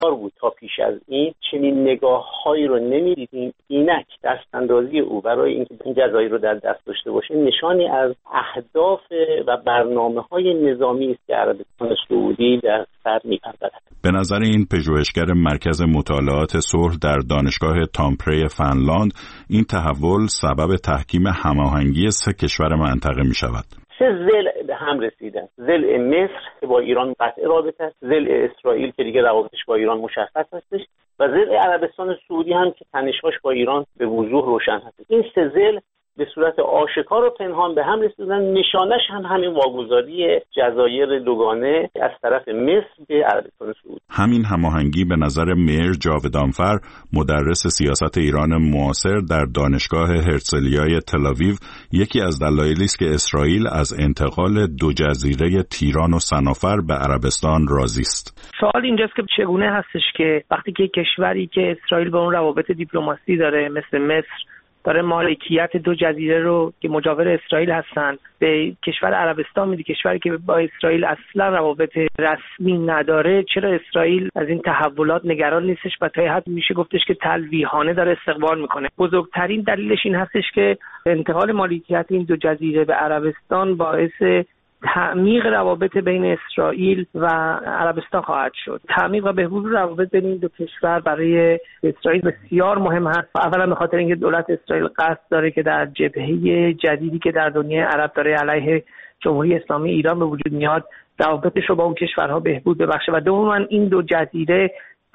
بود تا پیش از این چنین نگاه‌هایی رو نمی‌دیدیم. اینک دستاندازی او برای اینکه این جزایر رو در دست داشته باشه نشانی از اهداف و برنامه‌های نظامی است که عربستان سعودی در سر می‌پرورد. به نظر این پژوهشگر مرکز مطالعات صلح در دانشگاه تامپری فنلاند، این تحول سبب تحکیم هماهنگی سه کشور منطقه می‌شود. سه ضلع به هم رسیدن: ضلع مصر که با ایران قطع رابطه است، ضلع اسرائیل که دیگه روابطش با ایران مشخص هستش و ضلع عربستان سعودی هم که تنش‌هاش با ایران به وضوح روشن هست. این سه ضلع به صورت آشکار و پنهان به هم رسیدن. نشانش هم همین واگذاری جزایر دوگانه از طرف مصر به عربستان سعودی. همین هماهنگی به نظر میر جاودانفر، مدرس سیاست ایران معاصر در دانشگاه هرتزلیای تل‌آویو، یکی از دلایلی است که اسرائیل از انتقال دو جزیره تیران و صنافر به عربستان راضی است. سوال اینجاست که چگونه هستش که وقتی که کشوری که اسرائیل با اون روابط دیپلماسی داره مثل مصر داره مالکیت دو جزیره رو که مجاور اسرائیل هستن به کشور عربستان میده، کشوری که با اسرائیل اصلا روابط رسمی نداره، چرا اسرائیل از این تحولات نگران نیستش و تا حد میشه گفتش که تلویحانه داره استقبال میکنه؟ بزرگترین دلیلش این هستش که انتقال مالکیت این دو جزیره به عربستان باعث تعمیق روابط بین اسرائیل و عربستان خواهد شد. تعمیق و بهبود روابط بین این دو کشور برای اسرائیل بسیار مهم هست. اولا به خاطر اینکه دولت اسرائیل قصد داره که در جبهه جدیدی که در دنیای عرب داره علیه جمهوری اسلامی ایران به وجود میاد روابطش رو با اون کشورها بهبود ببخشه و دوما این دو جزیره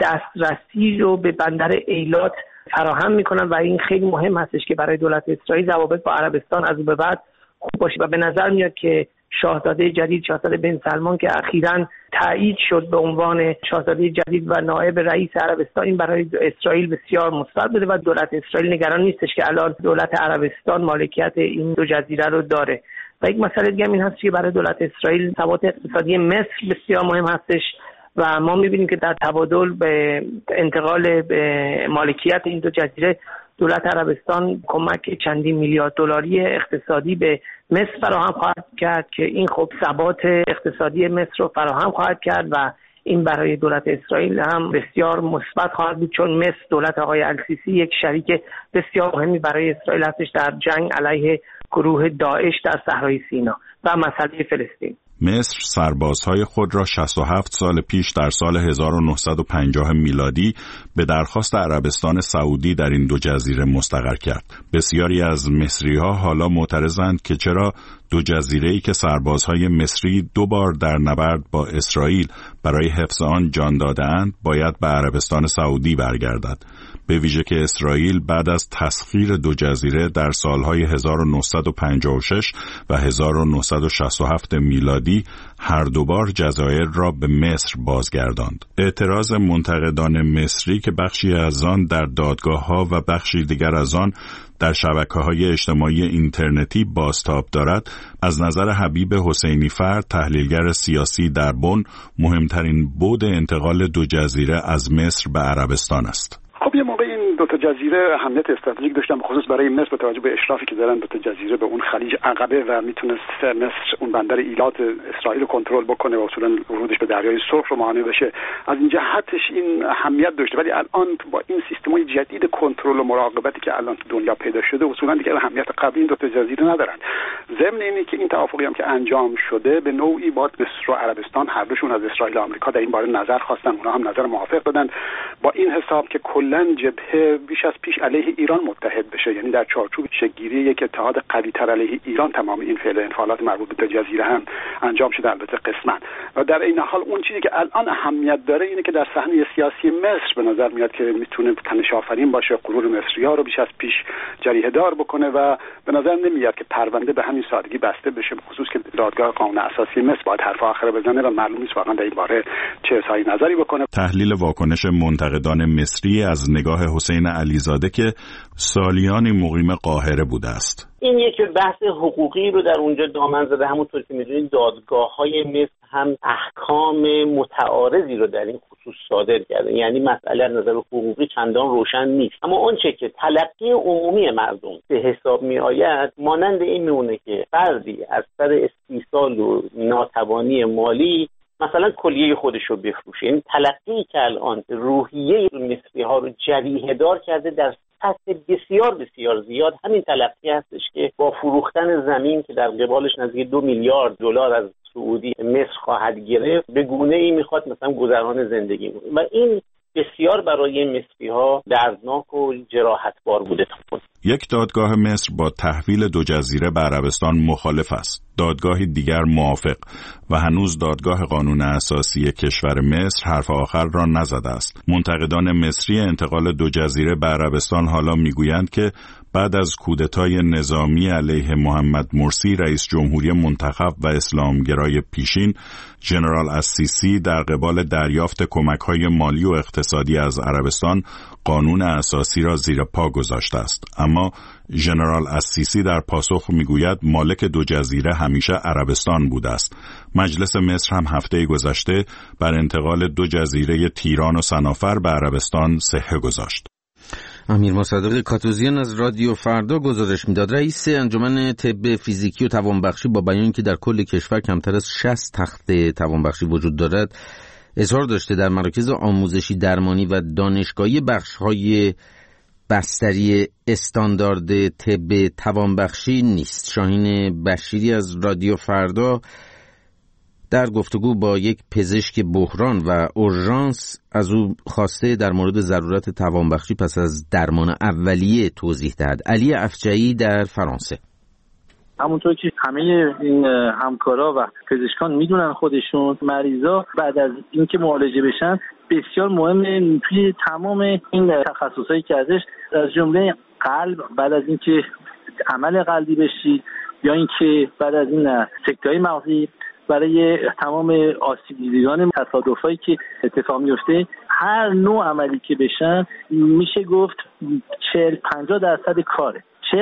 دسترسی رو به بندر ایلات فراهم میکنن و این خیلی مهم هستش که برای دولت اسرائیل روابط با عربستان از اون به بعد خوب باشه و به نظر میاد که شاهزاده جدید، شاهزاده بن سلمان که اخیراً تایید شد به عنوان شاهزاده جدید و نایب رئیس عربستان، این برای اسرائیل بسیار مثبت بوده و دولت اسرائیل نگران نیستش که الان دولت عربستان مالکیت این دو جزیره رو داره. و یک مسئله دیگه این هست که برای دولت اسرائیل ثبات اقتصادی مصر بسیار مهم هستش و ما می‌بینیم که در تبادل به انتقال به مالکیت این دو جزیره دولت عربستان کمک چندین میلیارد دلاری اقتصادی به مصر فراهم خواهد کرد که این خب ثبات اقتصادی مصر رو فراهم خواهد کرد و این برای دولت اسرائیل هم بسیار مثبت خواهد بود، چون مصر دولت آقای السیسی یک شریک بسیار مهمی برای اسرائیل هستش در جنگ علیه گروه داعش در صحرای سینا و مسئله فلسطین. مصر سربازهای خود را 67 سال پیش در سال 1950 میلادی به درخواست عربستان سعودی در این دو جزیره مستقر کرد. بسیاری از مصری‌ها حالا معترضند که چرا دو جزیره‌ای که سربازهای مصری 2 بار در نبرد با اسرائیل برای حفظ آن جان داده‌اند باید به عربستان سعودی برگردد. به ویژه که اسرائیل بعد از تسخیر دو جزیره در سالهای 1956 و 1967 میلادی هر دو بار جزایر را به مصر بازگرداند. اعتراض منتقدان مصری که بخشی از آن در دادگاه‌ها و بخشی دیگر از آن در شبکه‌های اجتماعی اینترنتی بازتاب دارد، از نظر حبیب حسینی فرد، تحلیلگر سیاسی در بن، مهمترین بعد انتقال دو جزیره از مصر به عربستان است. خب یه موقع این دو تا جزیره اهمیت استراتژیک داشتن، خصوص برای مصر با توجه به اشرافی که دارن دو تا جزیره به اون خلیج عقبه و میتونست مصر اون بندر ایلات اسرائیل رو کنترل بکنه و اصولا ورودش به دریای سرخ رو مانع بشه. از این جهتش این اهمیت داشته، ولی الان با این سیستم‌های جدید کنترل و مراقبتی که الان تو دنیا پیدا شده اصولا دیگه اهمیت قبلی این دو تا جزیره ندارن. ضمن اینه که این توافقی هم که انجام شده به نوعی با مصر و عربستان هر دوشون از اسرائیل و آمریکا در این باره نظر خواستن، اونها هم نظر موافق دادن با این حساب که کلاً جبهه بیش از پیش علیه ایران متحد بشه، یعنی در چارچوب شکل‌گیری یک اتحاد قوی‌تر علیه ایران تمام این فعل انفعالات مربوط به جزیره هم انجام شده، البته قسماً. و در این حال اون چیزی که الان اهمیت داره اینه که در صحنه سیاسی مصر به نظر میاد که میتونه تنش آفرین باشه، غرور مصری‌ها رو بیش از پیش جریحه دار بکنه و به نظر نمیاد که پرونده به همین سادگی بسته بشه، خصوص که دادگاه قانون اساسی مصر باید حرف آخر بزنه و معلوم نیست واقعا در این باره چه اظهاری نظری بکنه. تحلیل واکنش منتقدان مصری از نگاه حسین علیزاده که سالیانی مقیم قاهره بوده است. این یک بحث حقوقی رو در اونجا دامن زده. همونطور که می‌دونید دادگاه‌های مصر هم احکام متعارضی رو در این خصوص صادر کرده، یعنی مسئله از نظر حقوقی چندان روشن نیست. اما آنچه که تلقی عمومی مردم به حساب می‌آید مانند این میمونه که فردی از سر استیصال و ناتوانی مالی مثلا کلیه خودش رو بفروشه. این تلقی که الان روحیه مصری ها رو جریحه دار کرده در سطح بسیار بسیار زیاد، همین تلقی هستش که با فروختن زمین که در قبالش نزدیک 2 میلیارد دلار از سعودی مصر خواهد گرفت، به گونه ای میخواد مثلا گذران زندگی بود و این بسیار برای مصری ها دردناک و جراحتبار بوده. یک دادگاه مصر با تحویل 2 جزیره به عربستان مخالف است. دادگاهی دیگر موافق و هنوز دادگاه قانون اساسی کشور مصر حرف آخر را نزده است. منتقدان مصری انتقال 2 جزیره به عربستان حالا میگویند که بعد از کودتای نظامی علیه محمد مرسی رئیس جمهوری منتخب و اسلامگرای پیشین، ژنرال السیسی در قبال دریافت کمک‌های مالی و اقتصادی از عربستان قانون اساسی را زیر پا گذاشته است. اما ژنرال السیسی در پاسخ میگوید مالک 2 جزیره همیشه عربستان بوده است. مجلس مصر هم هفته گذشته بر انتقال 2 جزیره تیران و صنافر به عربستان صحه گذاشت. امیر مصدق کاتوزیان از رادیو فردا گزارش میداد. رئیس انجمن طب فیزیکی و توانبخشی با بیان که در کل کشور کمتر از 60 تخت توانبخشی وجود دارد، اظهار داشته در مراکز آموزشی درمانی و دانشگاهی بخش‌های بستری استاندارد طب توانبخشی نیست. شاهین بشیری از رادیو فردا در گفتگو با یک پزشک بحران و اورژانس از او خواسته در مورد ضرورت توانبخشی پس از درمان اولیه توضیح دهد. علی افجعی در فرانسه. همونطور که همه این همکارا و پزشکان میدونن خودشون، مریضا بعد از اینکه معالجه بشن بسیار مهمه توی تمام این تخصصایی که ازش، از جمله قلب، بعد از اینکه عمل قلبی بشی یا اینکه بعد از این سکته‌های مغزی، برای تمام آسیب دیدگان تصادفایی که اتفاق میفته، هر نوع عملی که بشن میشه گفت 40-50% کاره.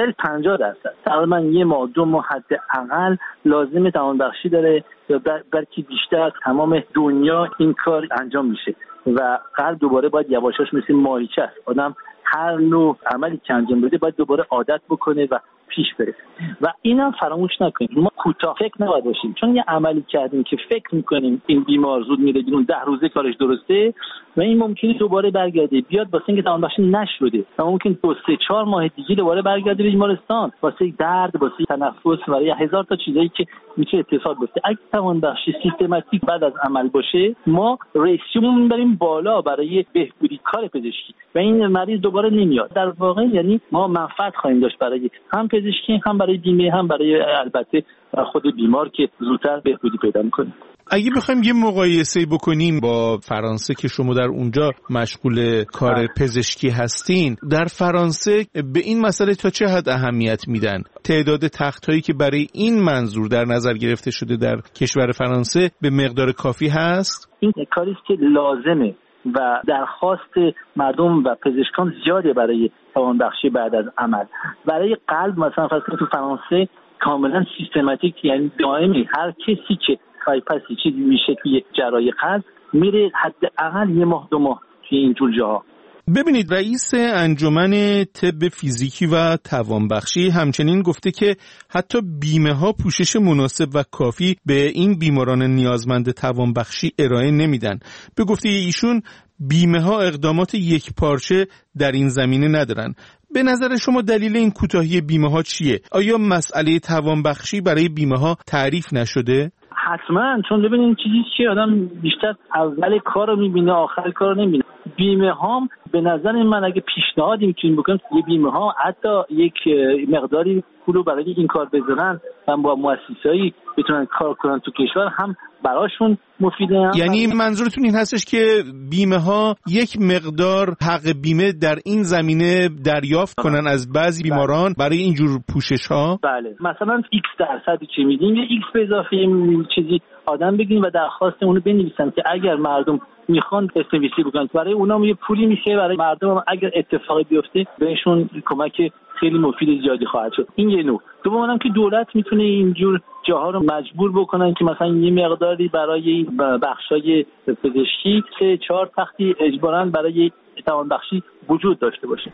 40-50% تقریبا 1 ماه 2 ماه حداقل لازم توانبخشی داره یا بلکه بیشتر. تمام دنیا این کار انجام میشه و قلب دوباره باید یواشاش مثل ماهیچه است. آدم هر نوع عملی که انجام بده باید دوباره عادت بکنه و پیش برسه و اینم فراموش نکنیم. ما کوتاه فکر نباید باشیم، چون یه عملی کردیم که فکر میکنیم این بیمار زود میره بیرون، 10 روزه کارش درسته و این ممکنه دوباره برگرده بیاد واسه اینکه توانبخشی نشده و ممکن 2-3-4 ماه دیگه دوباره برگرده به بیمارستان واسه درد، واسه تنفس، برای 1000 تا چیزایی که میشه اتفاق بیفته. اگه توانبخشی سیستماتیک بعد از عمل باشه، ما ریسیومون میبریم بالا برای بهبودی کار پزشکی و این مریض دوباره نمیاد. در واقع یعنی ما منفعت خواهیم داشت برای هم پزشکی، هم برای بیمه، هم برای البته خود بیمار که زودتر بهبودی پیدا میکنه. اگه بخوایم یه مقایسه بکنیم با فرانسه که شما در اونجا مشغول کار پزشکی هستین، در فرانسه به این مسئله تا چه حد اهمیت میدن؟ تعداد تخت‌هایی که برای این منظور در نظر گرفته شده در کشور فرانسه به مقدار کافی هست؟ این کاری است که لازمه و درخواست مردم و پزشکان زیاده برای توانبخشی بعد از عمل. برای قلب مثلا فرض کنید تو فرانسه کاملا سیستماتیک، یعنی دائمی هر کسی که بایپاسی چیزی میشه توی جراحی قلب میره حداقل 1 ماه 2 ماه توی این جور جاها. ببینید، رئیس انجمن طب فیزیکی و توانبخشی همچنین گفته که حتی بیمه ها پوشش مناسب و کافی به این بیماران نیازمند توانبخشی ارائه نمیدن. به گفته ایشون بیمه ها اقدامات یک پارچه در این زمینه ندارن. به نظر شما دلیل این کوتاهی بیمه ها چیه؟ آیا مسئله توانبخشی برای بیمه ها تعریف نشده؟ حتما، چون ببینید چیزی که آدم بیشتر اول کار رو میبینه آخر کار رو نمیبینه. بیمه ها به نظر من اگه پیشنهادی میتونیم بکنیم یه بیمه ها حتی یک مقداری پولو برای این کار بذارن و با مؤسسه‌ای بتونن کار کنن تو کشور، هم براشون مفیده. یعنی منظورتون این هستش که بیمه ها یک مقدار حق بیمه در این زمینه دریافت کنن از بعضی بیماران برای اینجور پوشش ها؟ بله، مثلا x% که میدیم یه x به اضافه چیزی آدم بگیم و درخواست اونو بنویسن که اگر مردم میخوان استنویسی بکنن برای اونا یه پولی میشه، برای مردم اگر اتفاقی بیفته بهشون کمک خیلی مفید زیادی خواهد شد. این یه نوع. دوم هم که دولت میتونه اینجور جاها رو مجبور بکنن که مثلا یه مقداری برای بخشای پزشکی 3-4 تختی اجباراً برای توانبخشی وجود داشته باشه.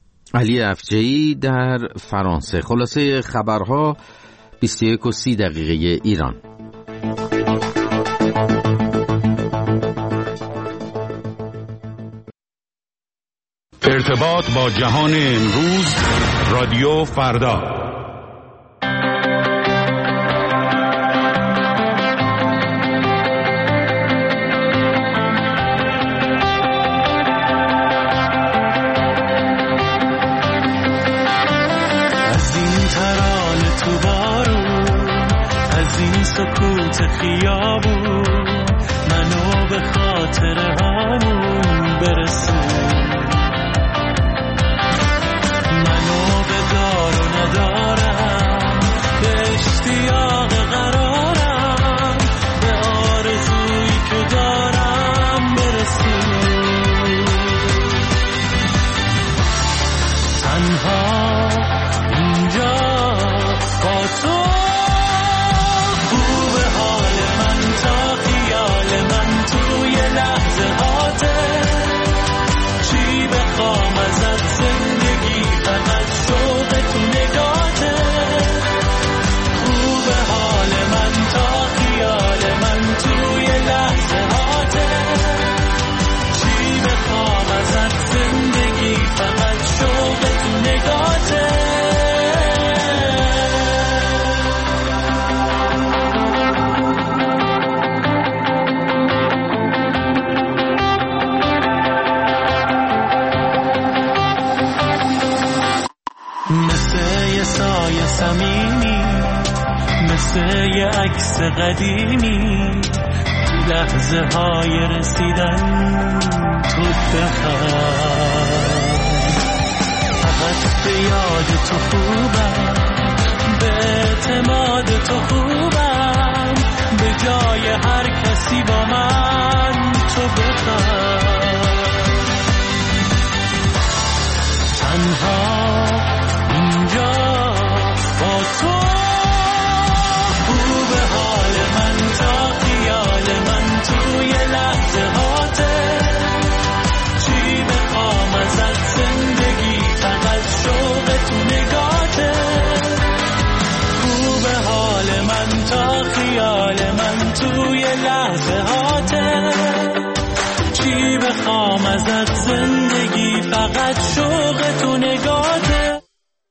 علی افجعی در فرانسه. خلاصه خبرها 21:30 ایران. ارتباط با جهان امروز، رادیو فردا. از این ترانه تو بارون، از این سکوت خیابون، منو به خاطر همون برسون، منو به دار و ندارم، به اشتیاق قرارم، به آرزویی که دارم برسون. تنها اینجا با تو خوب حال من تا خیال من توی لحظه هاته، چی بخوام ازت زندگی فقط شوق تو نگاته. خوب حال من تا خیال من توی لحظه هاته، چی بخوام ازت زندگی فقط شوق تو نگاته. مثل یه سایه صمیمی، مثل یه عکس قدیمی، تو لحظه های رسیدن تو بخواه. فقط به یاد تو خوبم، به اعتماد تو خوبم، به جای هر کسی با من تو بخواه. تنها اینجا با تو خوب حال من تا خیال من توی لحظه هاته، چی بخوام ازت زندگی فقط شوق تو نگاته. خوب حال من تا خیال من توی لحظه هاته، چی بخوام ازت زندگی فقط شوق تو نگاته.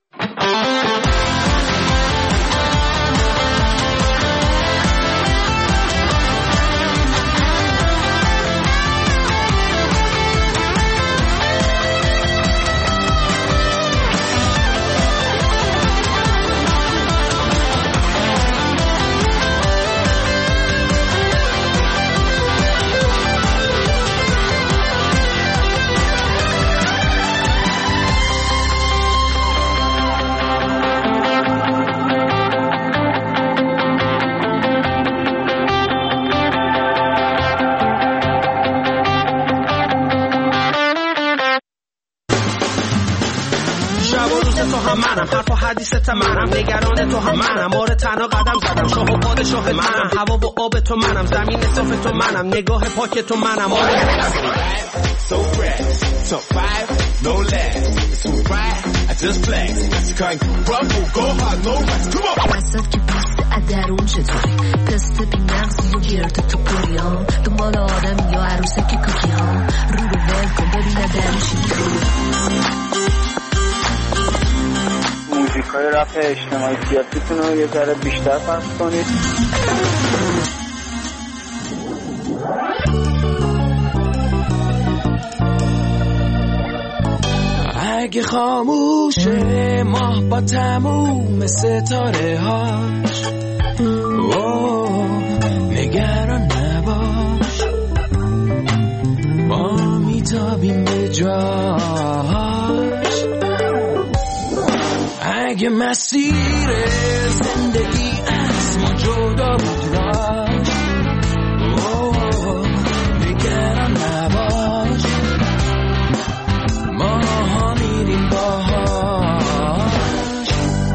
حدیثت منم، نگران تو هم منم، آره تنها قدم زدم، شاه و پادشاه منم، هوا و آب تو منم، زمین صاف تو منم، نگاه پاک تو منم، آره so fresh, so five, no less, so right, I just flex, can't crumble, go hard, no rest, come on. وسط که پوست ادرون چطوری، تست بی نقصی و گرد تو پوری ها، دنبال آدم یا عروسه که کوکی ها، رو ول کن ببینه درشی موزیکای رپ اجتماعی سیاسیتون رو یه ذره بیشتر پخش کنید. اگه خاموشه ماه با تموم ستاره هاش، نگران نباش، ما میتابیم به جاش. اگه مسیر زندگی از ما جدا بود راش، نگران نباش، ما ها میریم باهاش.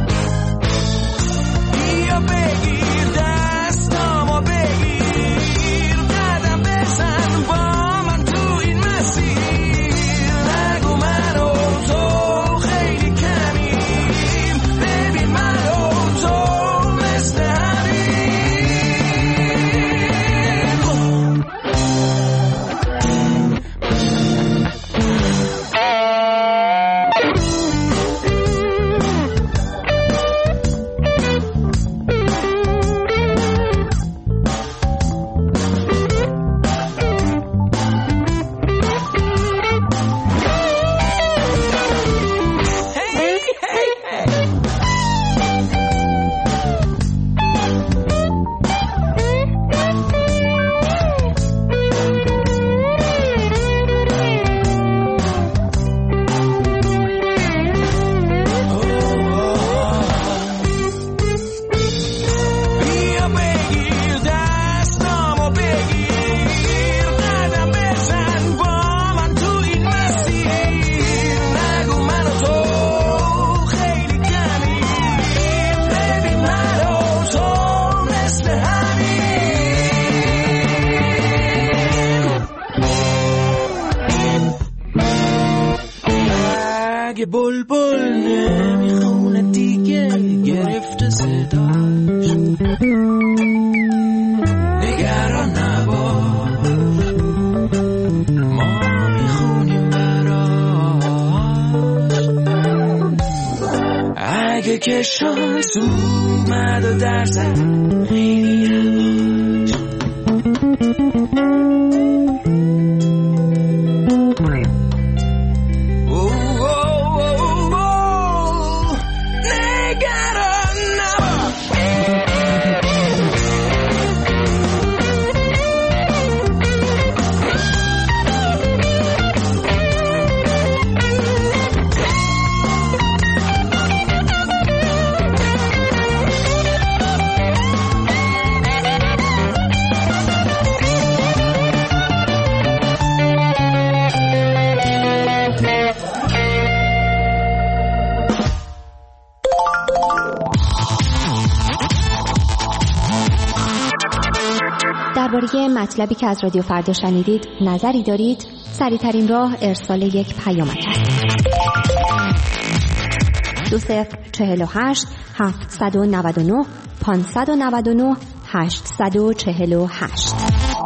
بیا بگیر دستامو بگیر، قدم بزن با من تو این مسیر، نگو من و تو خیلی کمیم، ببین من و تو اگه بلبل نمیخونه دیگه گرفته صداش، نگران نباش ما میخونیم براش. اگه که شانس اومد و در زد خیلی هواش، درباره مطلبی که از رادیو فردا شنیدید نظری دارید؟ سریع‌ترین راه ارسال یک پیامک است. 2048 799 599 848.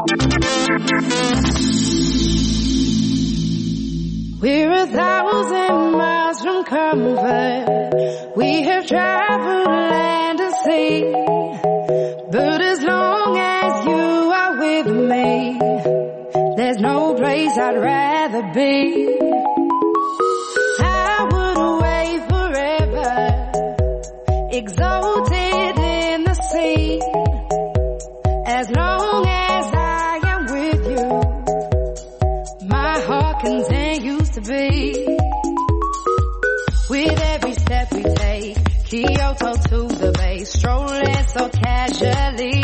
We're 1,000 miles from comfort. We have traveled land and sea. But as long as you are with me, there's no place I'd rather be. I would wait forever, exalted in the sea. As long as I am with you, my heart continues to beat. With every step we take, Kyoto to the bay, strolling so casually.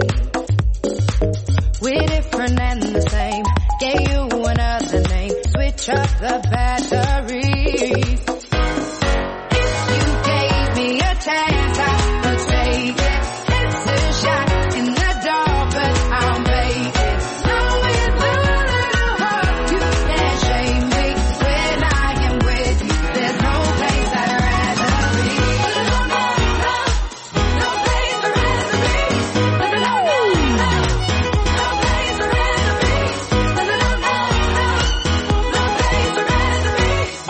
We're different and the same, gave you another name, switch up the batteries. If you gave me a chance, I would take it. It's a shot in the dark, but I'll make it. Knowing the little heart, you can't shame me. When I am with you, there's no place I'd rather be. No place I'd rather be. No place I'd rather be. No place I'd rather be.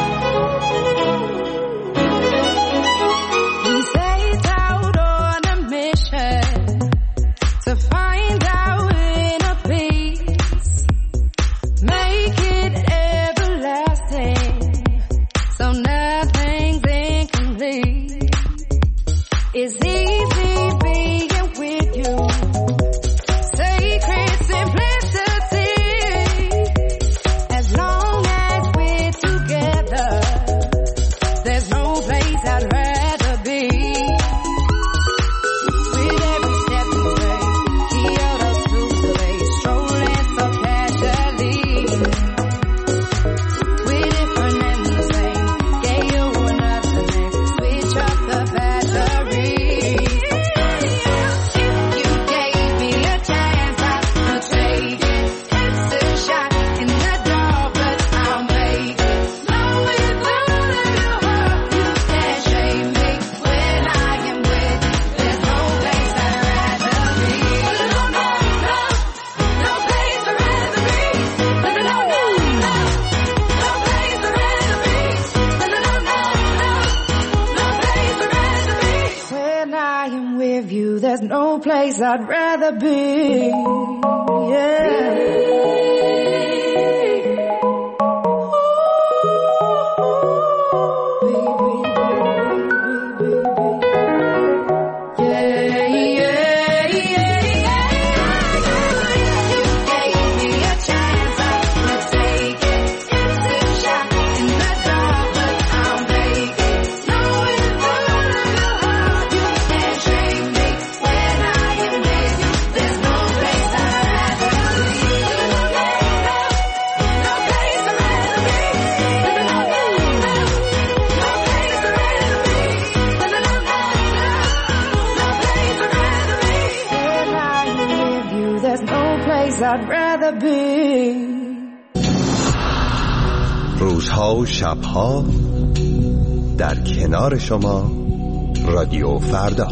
We set out on a mission to find our inner peace, make it everlasting, so nothing's incomplete. It's easy being with you, sacred simplicity. As long as we're together, there's no place I'd rather be. With every step we take, Kyoto to the bay, strolling so casually. We're different and the same, gave you another name, switch up the batteries. If you gave me a chance, I would take it. It's a shot in the dark, but I'll make it. Knowing the little heart, you can't shame me. When I am with you, there's no place I'd rather be. No place I'd rather be. No place I'd rather be. When I am with you, there's no place I'd rather be. I'd rather be. روزها و شبها در کنار شما رادیو فردا.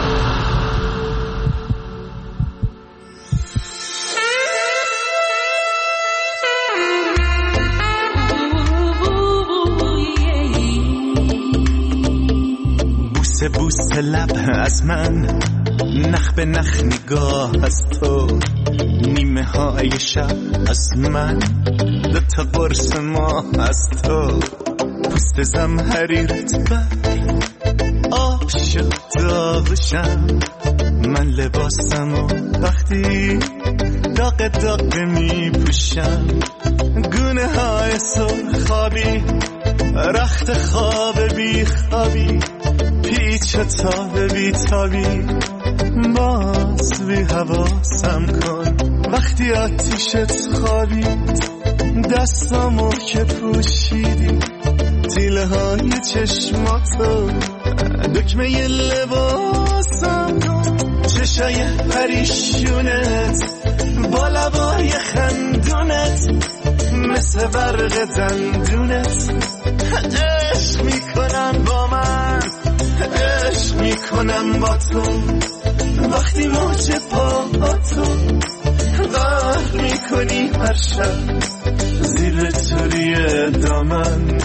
بوسه بوسه لب از من، نخ به نخ نگاه از تو، نیمه های شب از من، دوتا قرص ماه از تو، پوست زمهریرت بر آب شد داغشم، من لباسم و وقتی داغ داغ می پوشم، گونه های سرخابی، رخت خواب بی خوابی، پیچ و تاب بی تابی، باز بی حواسم کن وقتی آتیشت خوابید، دستامو که پوشیدی، تیله های چشماتو، دکمه ی لباسم کن، چشای پریشونت با لبای خندونت، مثل برق دندونت، عشق میکنم با من، عشق میکنم با تو، وقتی موج پاهاتو غرق میکنی هر شب زیر توری دامن.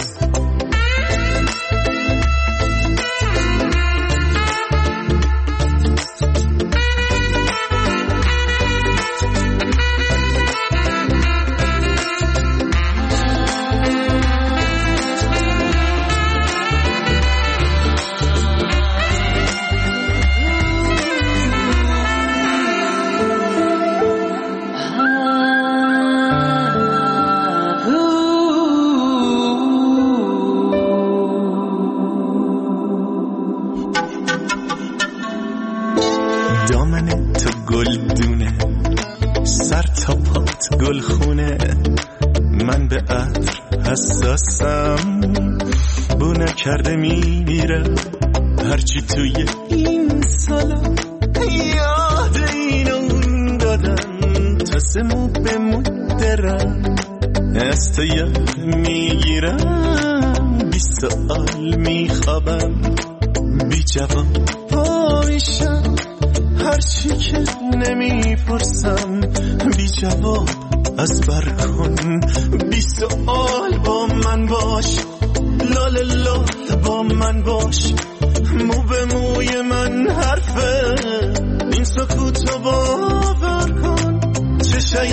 دامن تو گلدونه، سر تا پات گلخونه، من به عطر حساسم، بو نکرده میمیرم، هرچی توی این سالا یاد این اون دادم، تا سمو به مدرم از تو یاد میگیرم، 20 سال میخوابم، بی جواب پایشم، هرچی که نمیپرسم بی جواب از بر کن، 20 سال با من باش، لال لال با من باش، مو به موی من حرفه، این سکوتو باور کن، چشای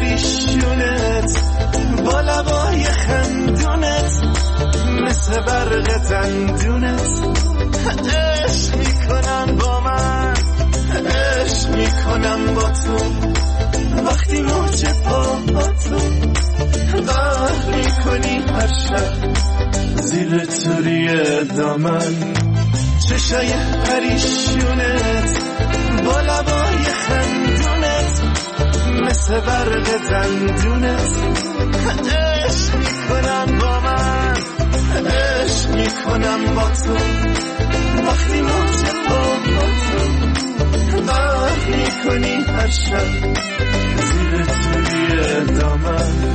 پریشونت با لبای خندونت، مثل برق دندونت، عشق میکنم با من، عشق میکنم با تو، وقتی موج پاهاتو غرق میکنی هر شب زیر توری دامن، چشای پریشونت با لبای خندونت، مثل برق دندونت، عشق میکنم با من، عشق میکنم با تو، وقتی موج پاهاتو غرق میکنی هر شب زیر توی دامن.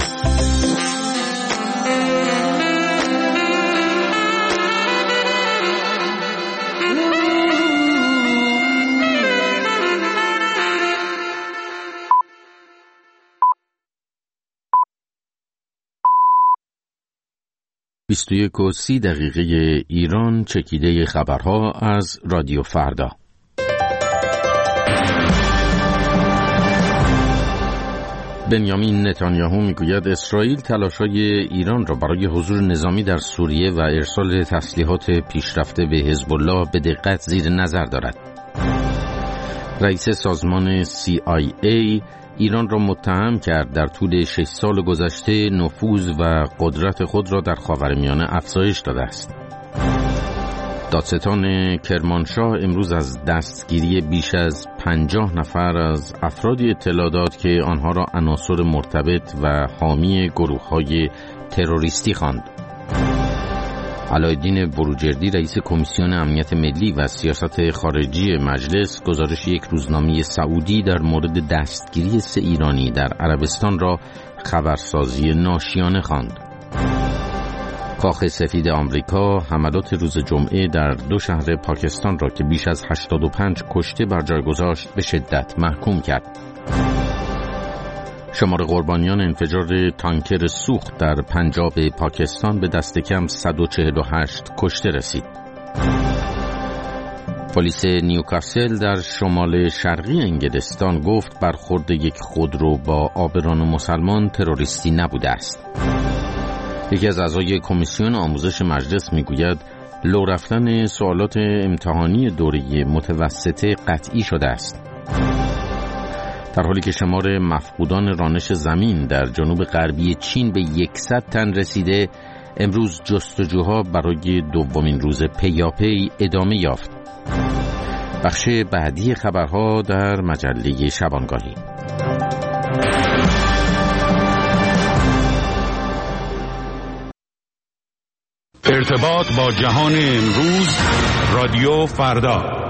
بیست و 30 ایران، چکیده خبرها از رادیو فردا. بنیامین نتانیاهو میگوید اسرائیل تلاش‌های ایران را برای حضور نظامی در سوریه و ارسال تسلیحات پیشرفته به حزب الله به دقت زیر نظر دارد. رئیس سازمان CIA ایران را متهم کرد در طول 6 سال گذشته نفوذ و قدرت خود را در خاورمیانه افزایش داده است. دادستان کرمانشاه امروز از دستگیری بیش از 50 نفر از افرادی اطلاع داد که آنها را عناصر مرتبط و حامی گروه‌های تروریستی خواند. علایالدین بروجردی رئیس کمیسیون امنیت ملی و سیاست خارجی مجلس گزارش یک روزنامه سعودی در مورد دستگیری 3 ایرانی در عربستان را خبرسازی ناشیانه خواند. کاخ سفید آمریکا حملات روز جمعه در 2 شهر پاکستان را که بیش از 85 کشته بر جای گذاشت به شدت محکوم کرد. شمار قربانیان انفجار تانکر سوخت در پنجاب پاکستان به دست کم 148 کشته رسید. پلیس نیوکاسل در شمال شرقی انگلستان گفت برخورد یک خودرو با آبران مسلمان تروریستی نبوده است. یکی از اعضای کمیسیون آموزش مجلس میگوید لو رفتن سوالات امتحانی دوره متوسطه قطعی شده است. در حالی که شمار مفقودان رانش زمین در جنوب غربی چین به 100 تن رسیده، امروز جستجوها برای دومین روز پیاپی ادامه یافت. بخش بعدی خبرها در مجله شبانگاهی. ارتباط با جهان امروز، رادیو فردا.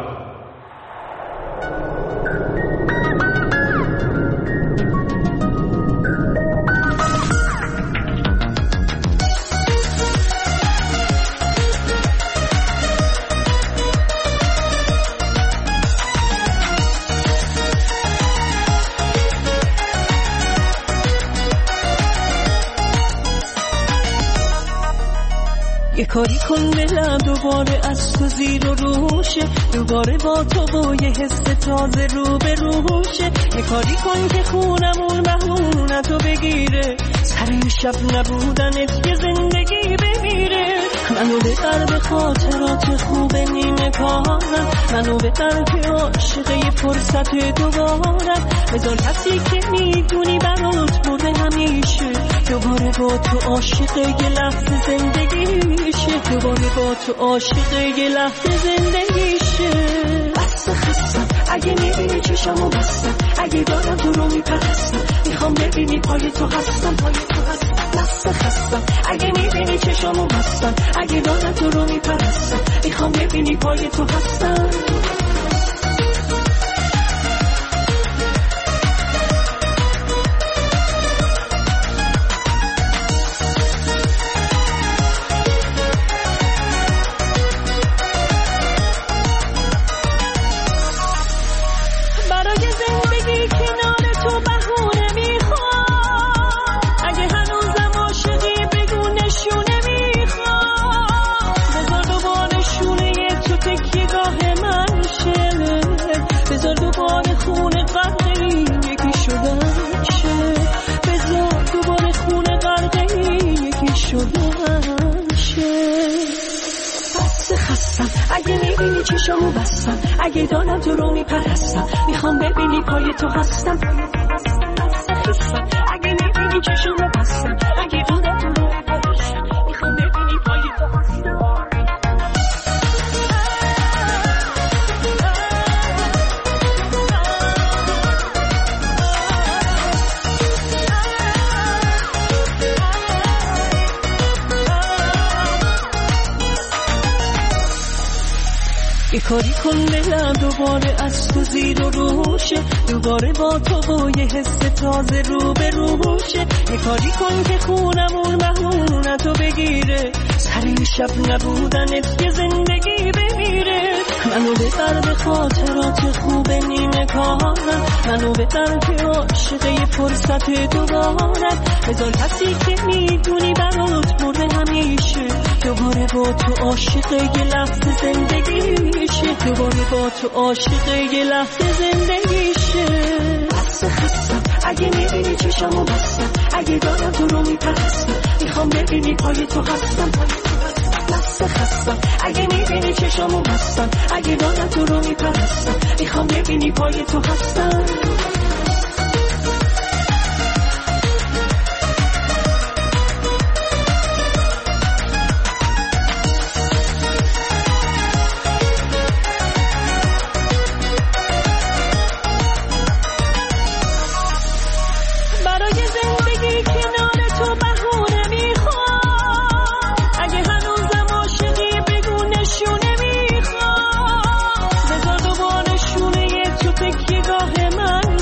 یه کاری کن دلم دوباره از تو زیر و روشه، دوباره با تو با یه حس تازه رو به روشه. یه کاری کن که خونمون بهونتو بگیره، سر شب نبودنت یه زندگی بمیره. منو ببر به خاطرات خوب نیمه کارم، منو ببر که عاشقه فرصت دوبارم. بذار کسی که میدونی برات برده همیشه، دوباره با تو عاشقه یه لحظه زندگیشه، دوباره با تو عاشقه یه لحظه زندگیشه. بس خستم اگه میبینی چشمو بستم، اگه دارم تو رو میپرستم، میخوام ببینی پای تو هستم، پای تو هستم. بس خستم اگه میبینی چشمو بستم، اگه دارم تو رو میپرستم، میخوام ببینی پای تو هستم. اگه میبینی چشمو بستم، اگه دارم تو رو میپرستم، میخوام ببینی پای تو هستم. اگه میبینی چشمو بستم، اگه دارم تو رو میپرستم، میخوام ببینی پای تو هستم. یه کاری کن دلم دوباره از تو زیر و روشه، دوباره با تو با یه حس تازه رو به روشه. یه کاری کن که خونمون بهونتو بگیره، سر شب نبودنت یه زندگی بمیره. منو ببر به خاطرات خوب نیمه کارم، منو ببر که عاشقه فرصت دوبارم. بذار کسی که میدونی برات برده همیشه، دوباره با تو عاشقه یه لحظه زندگیشه، دوباره با تو عاشقه یه لحظه زندگیشه. بس خستم اگه میبینی چشمو بستم، اگه دارم تو رو میپرستم، میخوام ببینی پای تو هستم. بس خستم اگه میبینی چشمو بستم، اگه دارم تو رو میپرستم، میخوام ببینی پای تو هستم. تکیه‌گاه من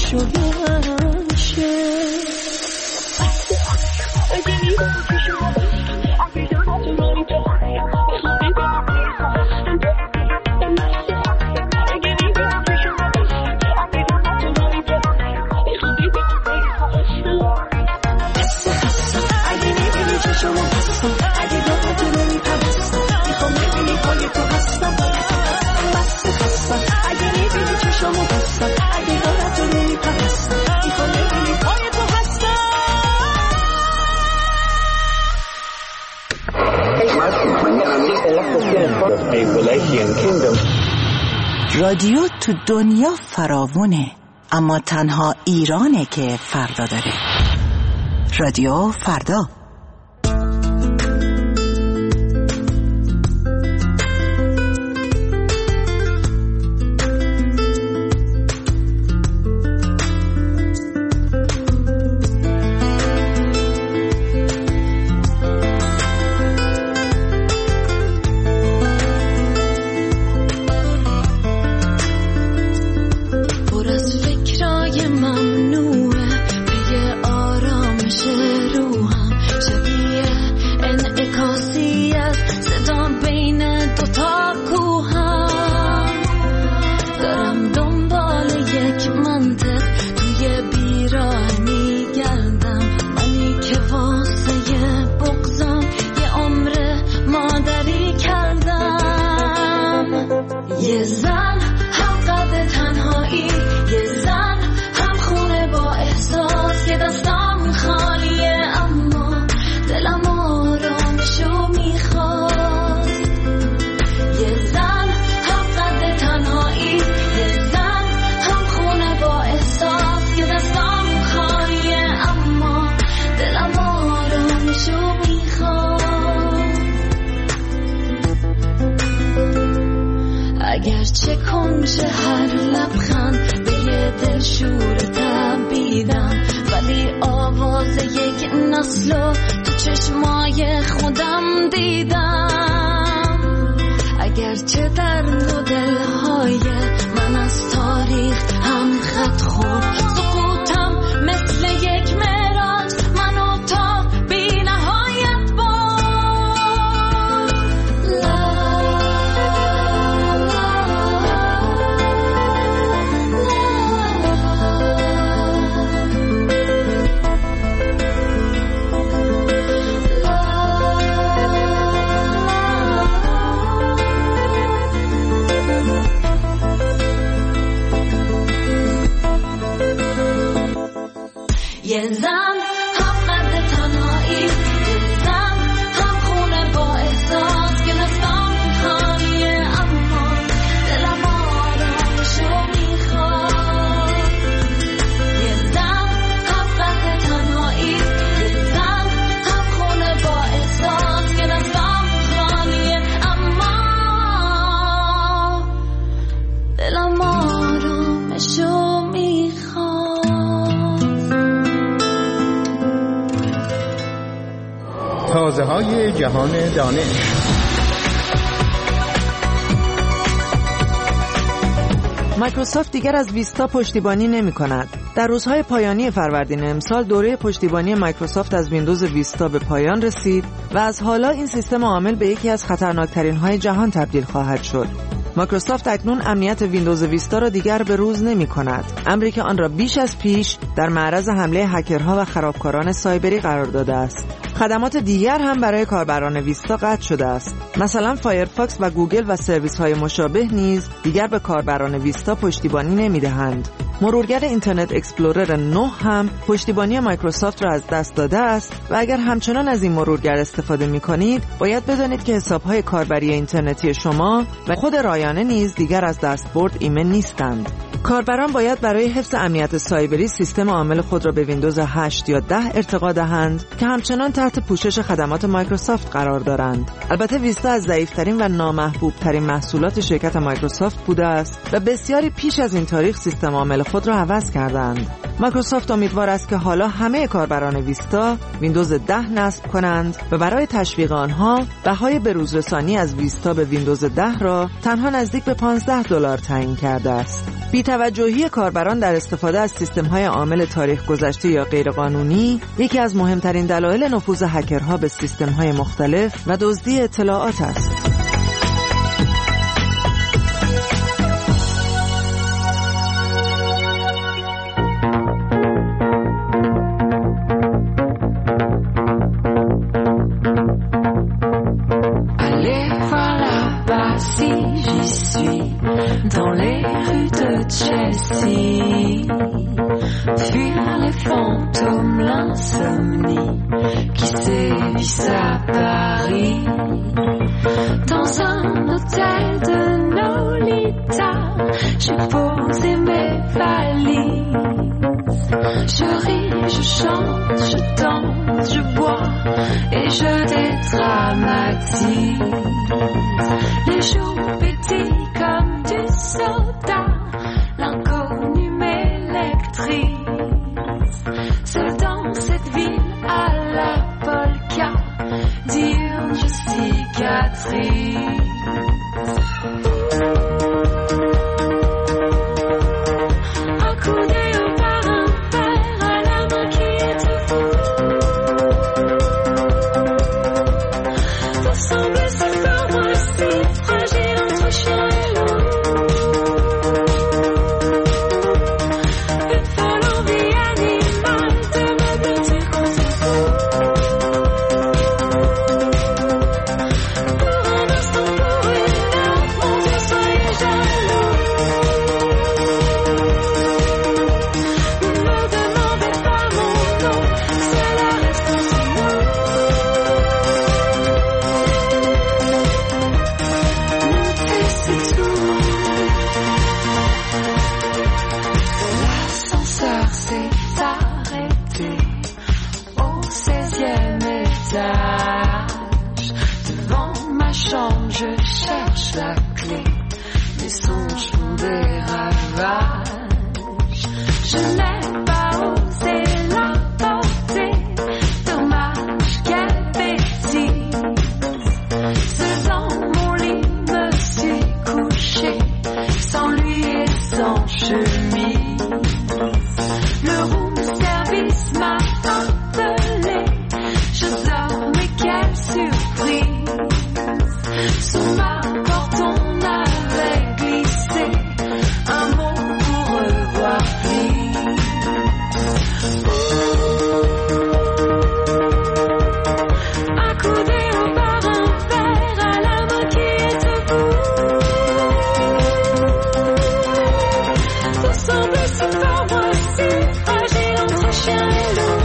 شدن شه اگه نیرم که شما اگه دارم تو رانی تو میخوام رادیو تو دنیا فراوونه، اما تنها ایرانه که فردا داره. رادیو فردا. اگرچه کنشه هر لبخند به یه دل شور تبیدم، ولی آواز یک نسلو تو چشمای خودم دیدم. اگرچه در دو دلهای من از تاریخ هم خط خورد، سکوتم مثل یک معراج منو تا بی نهایت یه زن هم مرد تنهایی، یه زن هم خونه با احساس که دستام خالیه اما دلم آرامشو میخواد. یه زن هم مرد تنهایی، یه زن هم خونه با احساس که دستام خالیه اما دلم آرامشو میخواد. تازه های جهان دانش. مایکروسافت دیگر از ویستا پشتیبانی نمی کند. در روزهای پایانی فروردین امسال دوره پشتیبانی مایکروسافت از ویندوز ویستا به پایان رسید و از حالا این سیستم عامل به یکی از خطرناکترین های جهان تبدیل خواهد شد. مایکروسافت اکنون امنیت ویندوز ویستا را دیگر به روز نمی کند، امری که آن را بیش از پیش در معرض حمله هکرها و خرابکاران سایبری قرار داده است. خدمات دیگر هم برای کاربران ویستا قطع شده است. مثلا فایرفاکس و گوگل و سرویس‌های مشابه نیز دیگر به کاربران ویستا پشتیبانی نمی‌دهند. مرورگر اینترنت اکسپلورر 9 هم پشتیبانی مایکروسافت را از دست داده است و اگر همچنان از این مرورگر استفاده می‌کنید، باید بدانید که حساب‌های کاربری اینترنتی شما و خود رایانه نیز دیگر از دستبرد ایمن نیستند. کاربران باید برای حفظ امنیت سایبری سیستم عامل خود را به ویندوز 8 یا 10 ارتقا دهند که همچنان تحت پوشش خدمات مایکروسافت قرار دارند. البته ویستا از ضعیف‌ترین و نامحبوب‌ترین محصولات شرکت مایکروسافت بوده است و بسیاری پیش از این تاریخ سیستم عامل خود را عوض کردند. مایکروسافت امیدوار است که حالا همه کاربران ویستا ویندوز 10 نصب کنند و برای تشویق آنها بهای بروزرسانی از ویستا به ویندوز 10 را تنها نزدیک به $15 تعیین کرده است. بی‌توجهی کاربران در استفاده از سیستم‌های عامل تاریخ گذشته یا غیرقانونی یکی از مهمترین دلایل نفوذ هکرها به سیستم‌های مختلف و دزدی اطلاعات است. Dans les rues de Chelsea, fuir les fantômes, l'insomnie qui sévissent à Paris. Dans un hôtel de Nolita, j'ai posé mes valises. Je ris, je chante, je danse, je bois et je dédramatise. Les jours pétillent comme du soda, l'inconnu m'électrise. Seul dans cette ville à la polka, diurne je cicatrise. Accoudé au par un père à la main qui est fou. Tout semble si fort, moi si fragile entre chien et loup. Une folle envie animale de me blottir contre vous. Pour un instant, pour une heure, mon Dieu, soyez jaloux. Ne me demandez pas mon nom, cela reste entre nous. C'est tout. L'ascenseur s'est arrêté au 16e étage. Devant ma chambre, je cherche la clé. Mes songes font des ravages. Je n'ai pas osé la porter. Dommage, quelle bêtise. Seul dans mon lit me suis couché, sans lui et sans chemise. Le room service m'a appelé. Je dors, mais quelle surprise. Sous ma porte on avait glissé un mot pour revoir please. Accoudé au bar un verre à la main qui est debout. Tout semble si fort, moi si fragile entre chien et loup.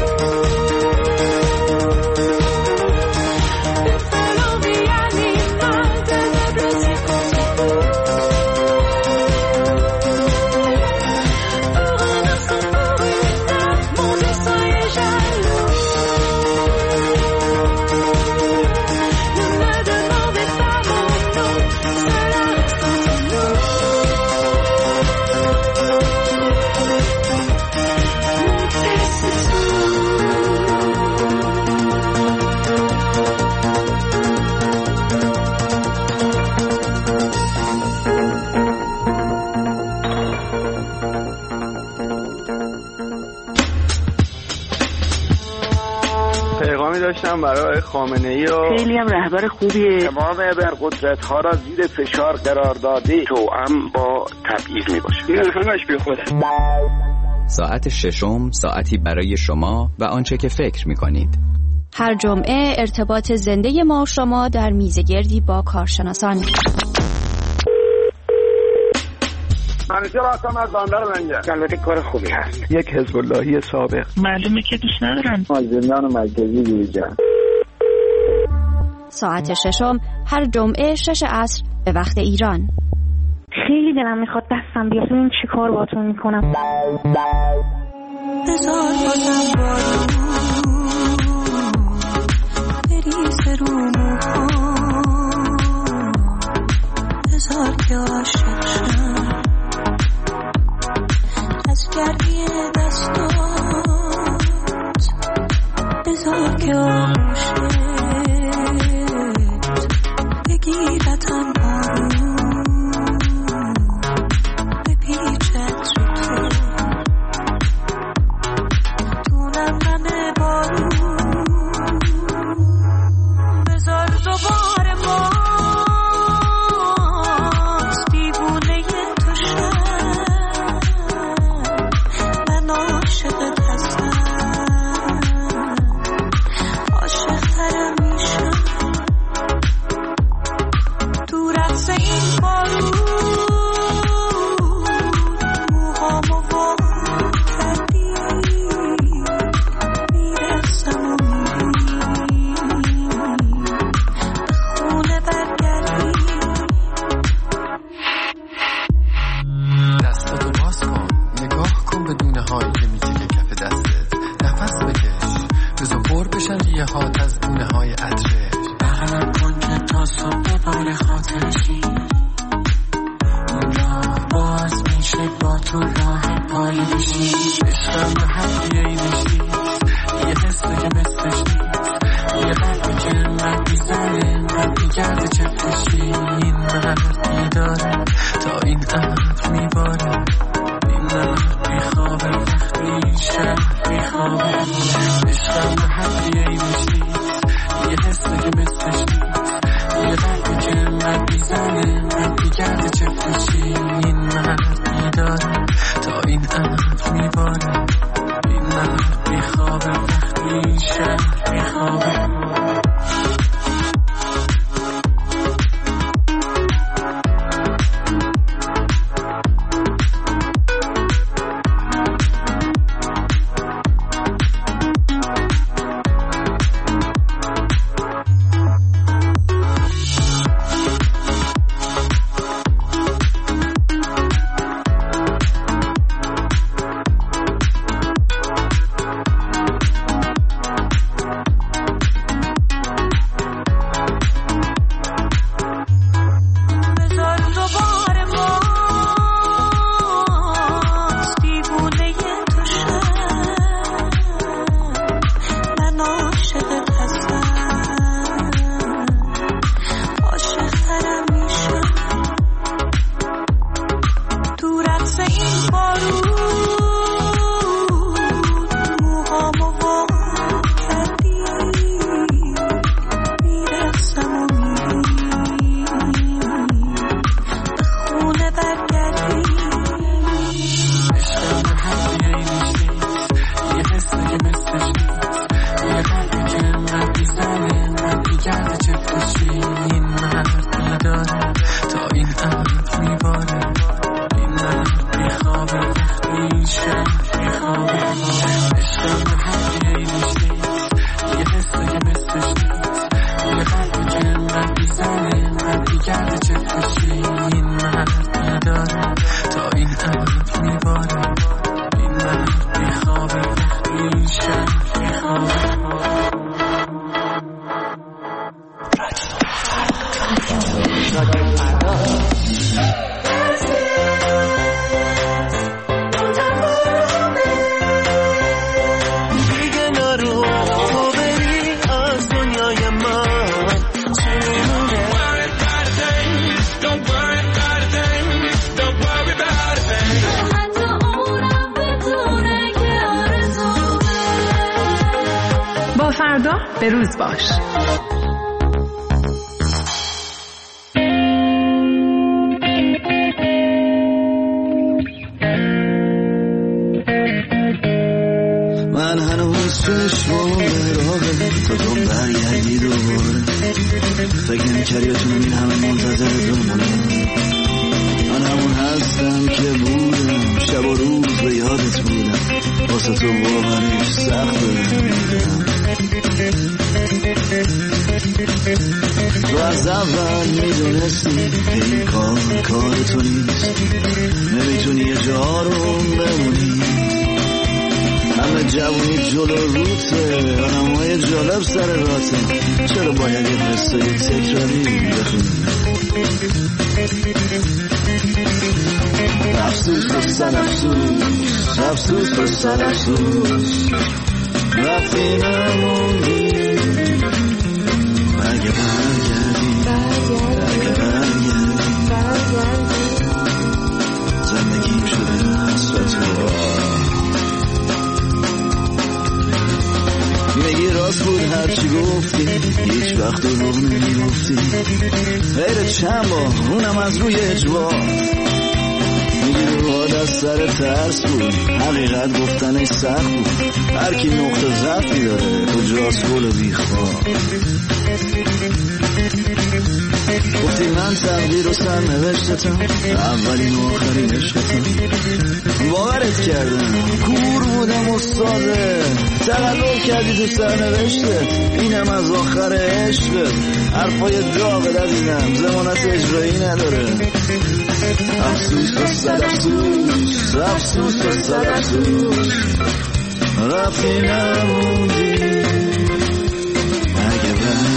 Une folle envie animale de me blottir contre vous. Pour un instant, pour une heure, mon Dieu, soyez jaloux. Ne me demandez pas mon nom, cela reste entre nous. Monter, c'est tout. پیغامی داشتم برای خامنه‌ای و خیلی هم رهبر خوبیه. تمام ابرقدرت‌ها را زیر فشار قرار داده توأم با تبعیض میباشه. این همش بی خوده. ساعت ششم، ساعتی برای شما و آنچه که فکر می‌کنید. هر جمعه ارتباط زنده ما و شما در میزگردی با کارشناسان. منیجر هستم از بندر منجر. البته کار خوبی هست. یک حزب اللهی سابق. معلومه که دوست ندارن. زندان مرکزی دیجا. ساعت ششم هر جمعه 6 عصر به وقت ایران. خیلی دلم میخواد دستم بیاد ببین چی کار باتون میکنم. بذار بازم بریز رو موها، بذار که عاشق شم از گرمی دست و توی آغوشت بگیرتم آروم بپیچت رو تو نمنم بارون بذار دوباره باز دیوونه تو شد من عاشقت هستم عاشق‌ترم میشم دور از این بارون موهامو وا کردی میرسم و میری به خونه برگردی دستاتو باز کن نگاه کن به دونه هایی که میتیکه کف دستت نفس بکش بزا پر بشن ریه هات از دونه های عطرش بغلم کن که تا صبح بار خاطرشی اون راه باز میشه با تو راه پای بشی عشقم به حقیه ای نشید یه حسه که مثلش نیست یه قلبی که انقدر بیزاره انقدر میگرده چفتشی این مرد میداره تا این عمد میباره این مرد میخوابه وقتی شب میخوابه عشقم به حقیه ای نشید یه حسه که مثلش نیست یه قلبی که انقدر بیزاره انقدر میگرده چفتشی این مرد میداره تا این عمد میباره این مرد میخوابه وقتی شب میخوابه بذار دوباره باز دیوونه تو شد من عاشقت هستم عاشق‌ترم میشم دور از این بارون موهامو وا کردی میرسم و میری به خونه برگردی عشقم به حقیه ای نشید یه حسه که مثلش نیست یه قلبی که انقدر بیزاره انقدر میگرده چفتشی این مرد میداره تا این عمد میباره این مرد میخوابه وقتی شب میخوابه عشقم به حقیه ای نشید یه حسه که مثلش نیست یه قلبی که انقدر بیزاره انقدر میگرده چفتشی این مرد میداره تا این عمد میباره این مرد میخوابه وقتی شب میخوابه دیگه نرو تو بری از دنیای من چونه Don't worry about a thing Don't worry about a thing حتی اونم بدونه که آرزومه با فردا به روز باش. من هنوز چشمام به راهه تا تو برگردی دوباره فکر نمی‌کردی بتونم این همه منتظر بمونم من همون هستم که بودم شب و روز به یادت بودم واسه تو باورش سخته میدونم تو از اول میدونستی که این کار تو نیست نمیتونی یه جا رو بمونی همه جوونی جلو روته آدمای جالب سر راته چرا باید یه قصه تکراری بخونی افسوس بسن افسوس افسوس بسن افسوس وقتی نموندی اگه برگردی زندگیم شده حسرت و میگی راست بود هرچی گفتی، هیچ وقت دروغ نمیگفتی، غیر چند بار اونم از روی اجبار. میگی روحات از سر ترس بود، حقیقت گفتنش سخت بود، هر کی نقطه ضعفی داره کجاست گل بیخوار. گفتی من تقدیر و سرنوشتتم، اولین و آخرین عشقتم. باورت کردم کور بودم استاده، تقلب کردی تو سرنوشتت، اینم از آخر عشقت. حرفای داغت عزیزم ضمانت اجرایی نداره. افسوس و صد افسوس، افسوس و صد افسوس، رفتی نموندی. اگه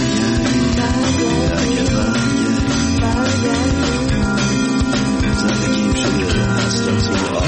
زندگیم شده حسرت و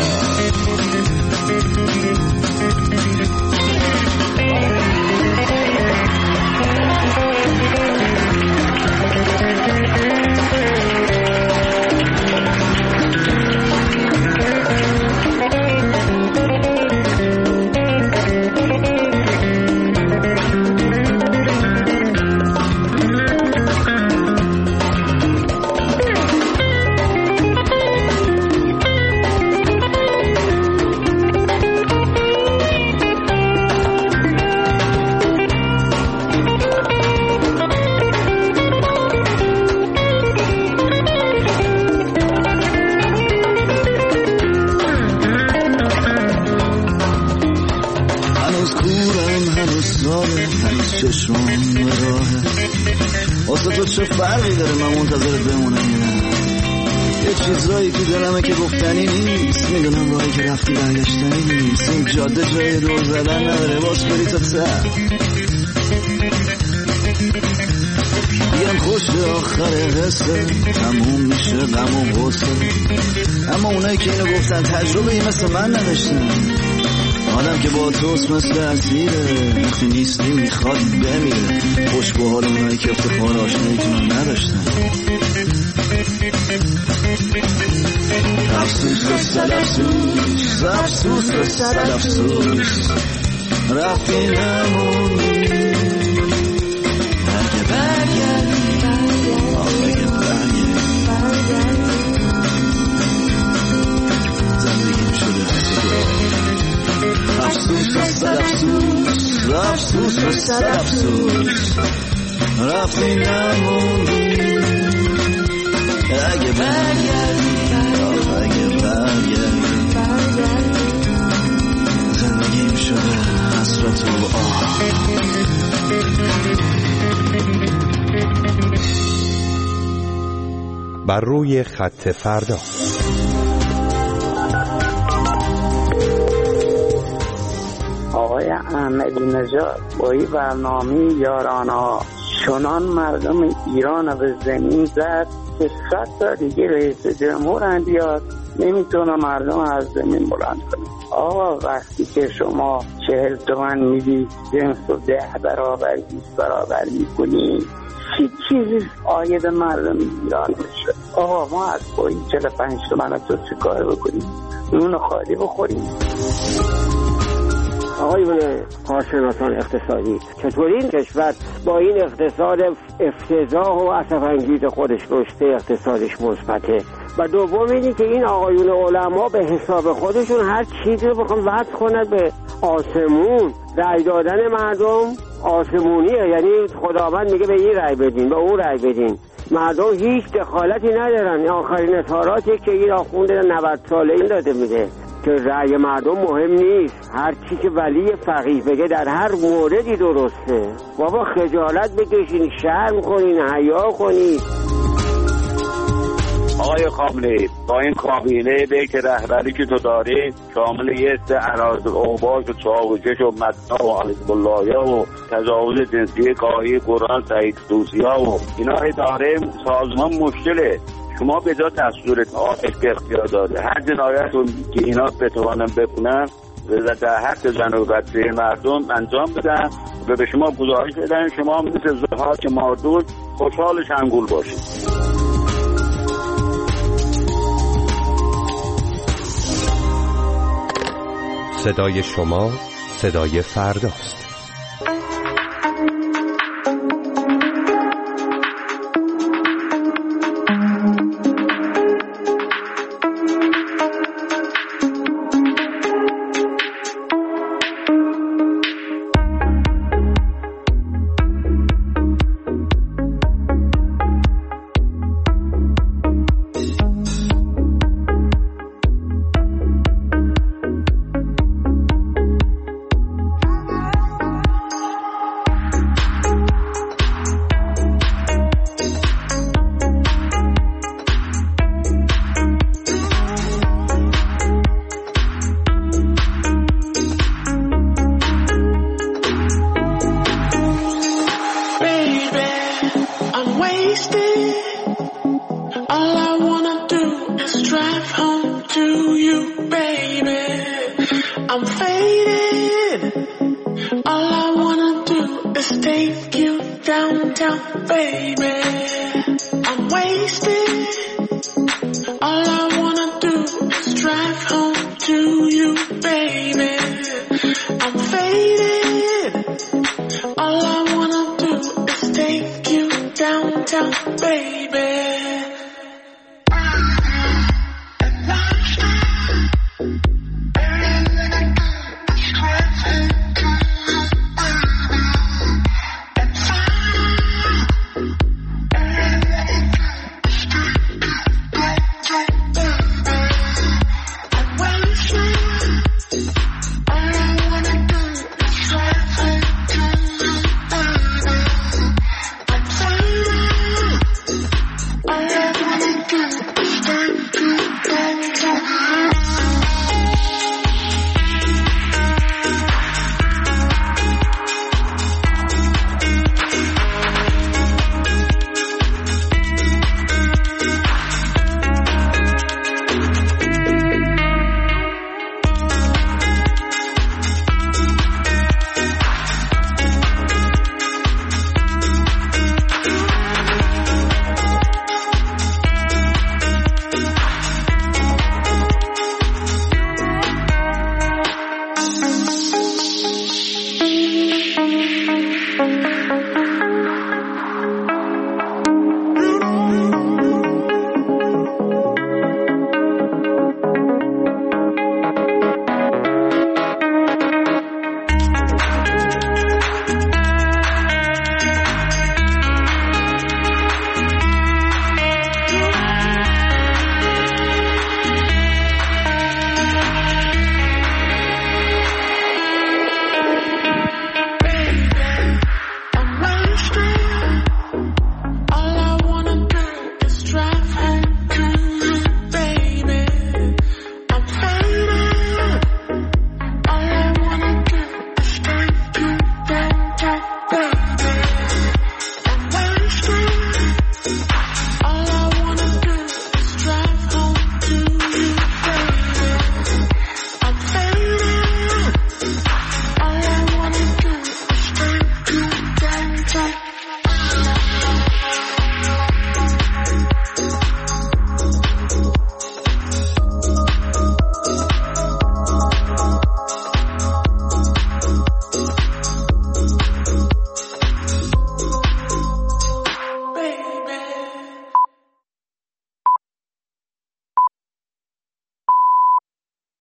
چه فرقی داره من منتظرت بمونم یا نه؟ یه چیزایی تو دلمه که گفتنی نیست، میدونم راهی که رفتی برگشتنی نیست. این جاده جای دور زدن نداره، باز بری تا سر بگم خوش به آخر قصه تموم میشه غم و غصه. اما اونایی که اینو گفتن تجربه ای مثل من نداشتن. آدم که با توست مثل اسیره، وقتی نیستی میخواد بمیره. خوش به حال اونایی که افتخار آشناییتون نداشتن. افسوس و صد افسوس، افسوس و صد افسوس، رفتی نموندی. اگه برگردی، اگه برگردی، زندگیم شده افسوس و صد افسوس، افسوس و صد افسوس، رفتی نموندی. اگه برگردی، اگه برگردی، زندگیم شده حسرت و آه. بر روی خط فردا. آقای احمدی نژاد با این برنامه یارانا چنان مردم ایران به زمین زد که 100 تا دیگه رئیس جمهور بیاد نمیتونه مردم از زمین بلند کنه. آقا وقتی که شما 40 تومن میدی جنس رو 10 برابر 20 برابر میکنی، چی چیزی آید مردم ایران میشه؟ آقا ما از با این 45 تومن تو چه کار بکنیم؟ نون خالی بخوریم؟ آقایون کارشناسان اقتصادی، چطوری این کشور با این اقتصاد افتضاح و اسف‌انگیز خودش رشد اقتصادش مثبته؟ و دوم اینی که این آقایون علما به حساب خودشون هر چیزی رو بخوام وضع کنند به آسمون. رأی دادن مردم آسمونیه، یعنی خداوند میگه به این رأی بدین، به اون رأی بدین. مردم هیچ دخالتی ندارن. آخرین اظهاراتی که این آخوند 90 ساله این داده میده که رأی مردم مهم نیست، هر چی که ولی فقیه بگه در هر موردی درسته. بابا خجالت بکشین، شرم کنین، حیا کنین. آقای خامنه‌ای با این کابینه به که رهبری که تو داری شامل یه سه اراز اوباش و چاوشش و مدنا و حزب اللهیه و تجاوز جنسی گاهی قرآن سعید دوسیا و اینا اداره سازمان مشکله. شما به جا تصویر اختیار داده هر جنایت که اینا بتوانن بکنن و در حق زن و بچه مردم انجام بدن و به شما گزارش بدن شما مثل ضحاک ماردود خوشحال شنگول باشید. صدای شما صدای فرداست. All I wanna do is drive home to you, baby.